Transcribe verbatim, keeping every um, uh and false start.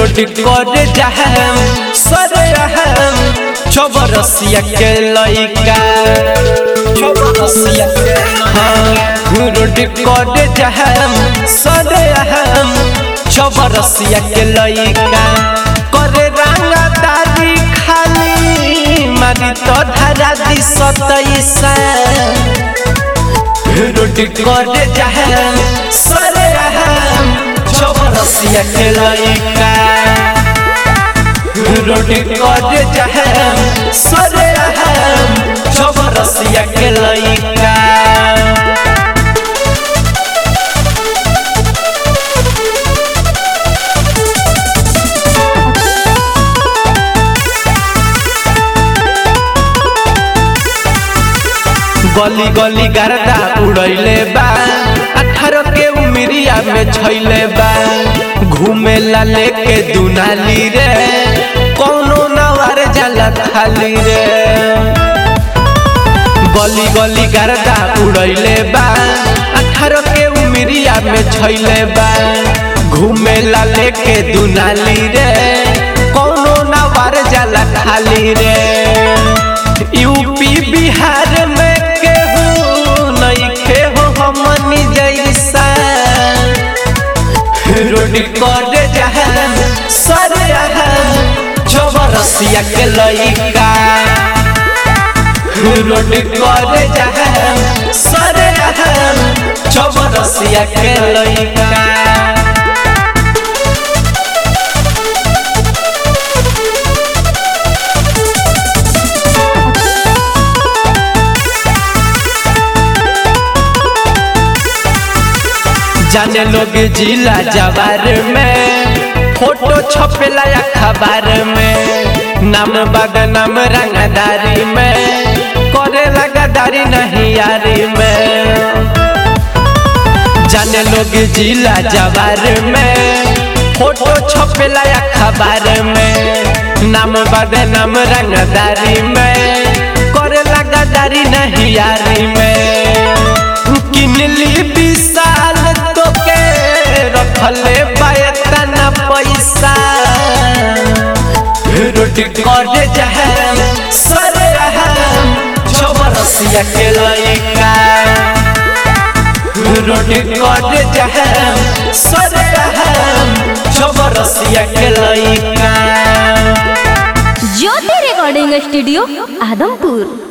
रोटी करे जहम सरे रहम छबरसिया के लइका छबरसिया के हाँ रोटी करे जहम सरे रहम छबरसिया के लइका करे रंगदारी खाली मारी तो धरा दी सतैसा रोटी करे जहम सरे रहम छबरसिया के लइका रोटी करे जहम सरे रहम छबरसिया के लइका गली गली गर्दा उड़ैले बा अठारह के उमरिया में छैले बा घूमे ला लेके दुनाली रे कोनो नवार जाला खाली रे गली गली गर्दा उड़ैले बा अठारह के उमरिया में छैले बा घूमे ला लेके दुनाली रे कोनो नवार जाला खाली रे यूपी बिहार में रोटी करे जहम सरे रहम छबरसिया के लइका रोटी करे जहम सरे रहम छबरसिया के लइका जाने लोग जिला जवार में फोटो छपेला अखबार में नाम बदनाम रंगदारी में करे लगादारी नहीं यारी में जाने लोग जिला जवार में फोटो छपेला अखबार में नाम बदनाम रंगदारी में करे लगादारी नहीं यारी में किनली विशाल रखले बायतना पैसा रोटी करे जहम सरे रहम छबरसिया के लइका रोटी करे जहम सरे रहम छबरसिया के लइका ज्योति रिकॉर्डिंग स्टूडियो आदमपुर।